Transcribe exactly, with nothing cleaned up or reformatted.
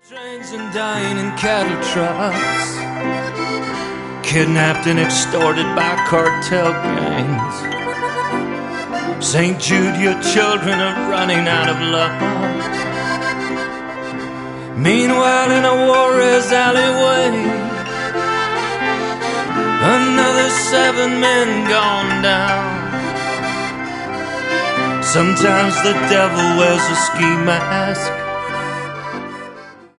Trains and dying in cattle trucks, kidnapped and extorted by cartel gangs. Saint Jude, your children are running out of luck. Meanwhile, in a Juarez alleyway, another seven men gone down. Sometimes the devil wears a ski mask,